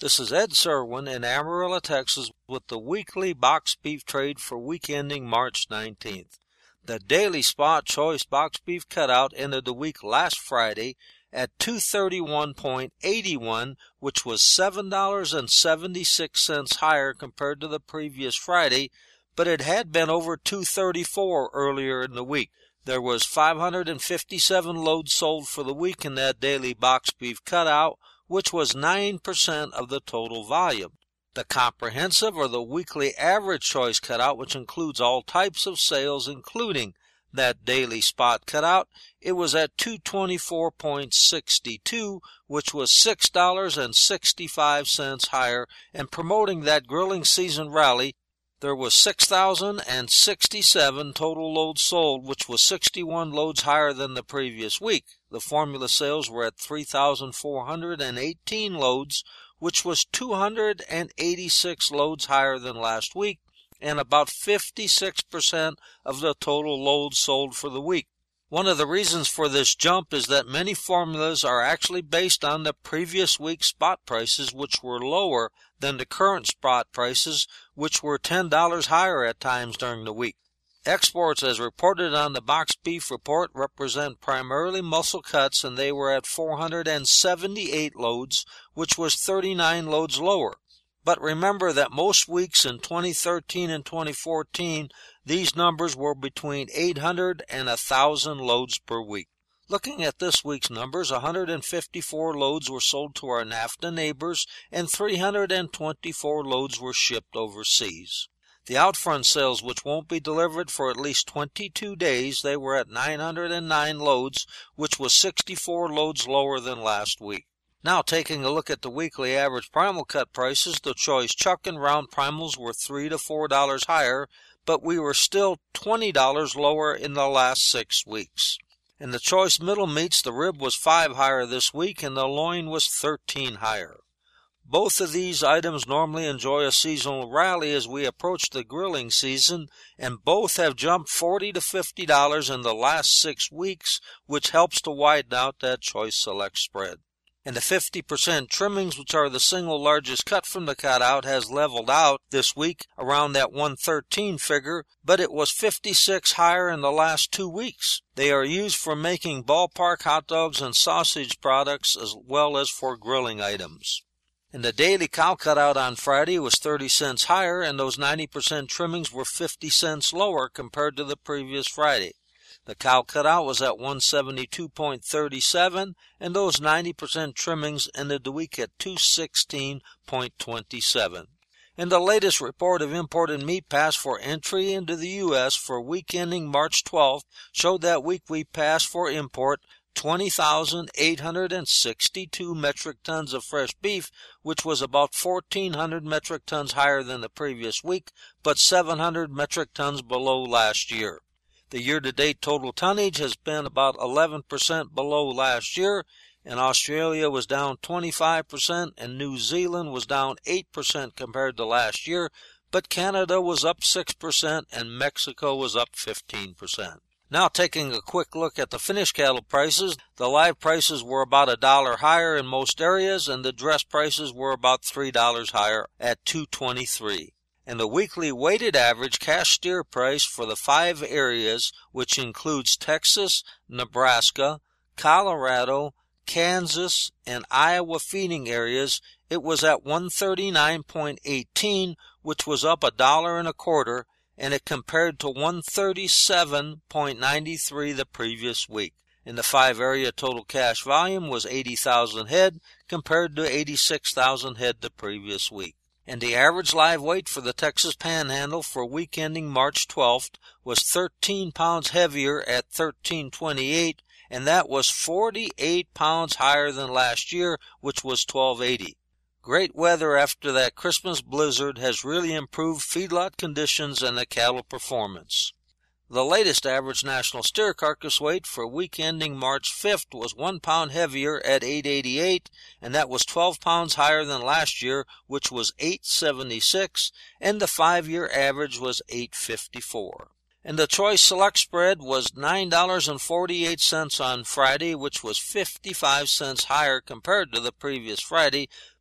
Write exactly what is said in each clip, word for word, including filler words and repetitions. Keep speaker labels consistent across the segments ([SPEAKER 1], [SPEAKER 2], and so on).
[SPEAKER 1] This is Ed Serwin in Amarillo, Texas, with the weekly box beef trade for week ending March nineteenth. The daily spot choice box beef cutout ended the week last Friday at two thirty-one eighty-one, which was seven dollars and seventy-six cents higher compared to the previous Friday, but it had been over two thirty-four earlier in the week. There was five hundred fifty-seven loads sold for the week in that daily box beef cutout, which was nine percent of the total volume. The comprehensive or the weekly average choice cutout, which includes all types of sales, including that daily spot cutout, it was at two twenty-four sixty-two, which was six dollars and sixty-five cents higher, and promoting that grilling season rally, there was six thousand sixty-seven total loads sold, which was sixty-one loads higher than the previous week. The formula sales were at three thousand four hundred eighteen loads, which was two hundred eighty-six loads higher than last week, and about fifty-six percent of the total loads sold for the week. One of the reasons for this jump is that many formulas are actually based on the previous week's spot prices, which were lower than the current spot prices, which were ten dollars higher at times during the week. Exports, as reported on the box beef report, represent primarily muscle cuts, and they were at four hundred seventy-eight loads, which was thirty-nine loads lower. But remember that most weeks in twenty thirteen and twenty fourteen, these numbers were between eight hundred and one thousand loads per week. Looking at this week's numbers, one hundred fifty-four loads were sold to our NAFTA neighbors, and three hundred twenty-four loads were shipped overseas. The outfront sales, which won't be delivered for at least twenty-two days, they were at nine hundred nine loads, which was sixty-four loads lower than last week. Now, taking a look at the weekly average primal cut prices, the choice chuck and round primals were three to four dollars higher, but we were still twenty dollars lower in the last six weeks. In the choice middle meats, the rib was five higher this week, and the loin was thirteen higher. Both of these items normally enjoy a seasonal rally as we approach the grilling season, and both have jumped forty to fifty dollars in the last six weeks, which helps to widen out that choice select spread. And the fifty percent trimmings, which are the single largest cut from the cutout, has leveled out this week around that one thirteen figure, but it was fifty-six higher in the last two weeks. They are used for making ballpark hot dogs and sausage products as well as for grilling items. And the daily cow cutout on Friday was thirty cents higher, and those ninety percent trimmings were fifty cents lower compared to the previous Friday. The cow cutout was at one seventy-two thirty-seven, and those ninety percent trimmings ended the week at two sixteen twenty-seven. And the latest report of imported meat passed for entry into the U S for week ending March twelfth showed that week we passed for import twenty thousand eight hundred sixty-two metric tons of fresh beef, which was about fourteen hundred metric tons higher than the previous week, but seven hundred metric tons below last year. The year-to-date total tonnage has been about eleven percent below last year, and Australia was down twenty-five percent, and New Zealand was down eight percent compared to last year, but Canada was up six percent, and Mexico was up fifteen percent. Now, taking a quick look at the finished cattle prices, the live prices were about a dollar higher in most areas, and the dress prices were about three dollars higher at two twenty-three. And the weekly weighted average cash steer price for the five areas, which includes Texas, Nebraska, Colorado, Kansas, and Iowa feeding areas, it was at one thirty-nine eighteen, which was up a dollar and a quarter, and it compared to one thirty-seven ninety-three the previous week. In the five area total cash volume was eighty thousand head compared to eighty-six thousand head the previous week. And the average live weight for the Texas Panhandle for week ending March twelfth was thirteen pounds heavier at thirteen twenty-eight, and that was forty-eight pounds higher than last year, which was twelve eighty. Great weather after that Christmas blizzard has really improved feedlot conditions and the cattle performance. The latest average national steer carcass weight for week ending March fifth was one pound heavier at eight eighty-eight, and that was twelve pounds higher than last year, which was eight seventy-six, and the five-year average was eight fifty-four. And the choice select spread was nine dollars and forty-eight cents on Friday, which was fifty-five cents higher compared to the previous Friday,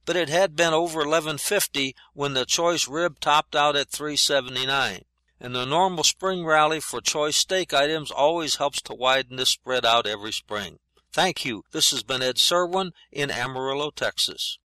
[SPEAKER 1] but it had been over eleven fifty when the choice rib topped out at three seventy-nine. And the normal spring rally for choice steak items always helps to widen this spread out every spring. Thank you. This has been Ed Serwin in Amarillo, Texas.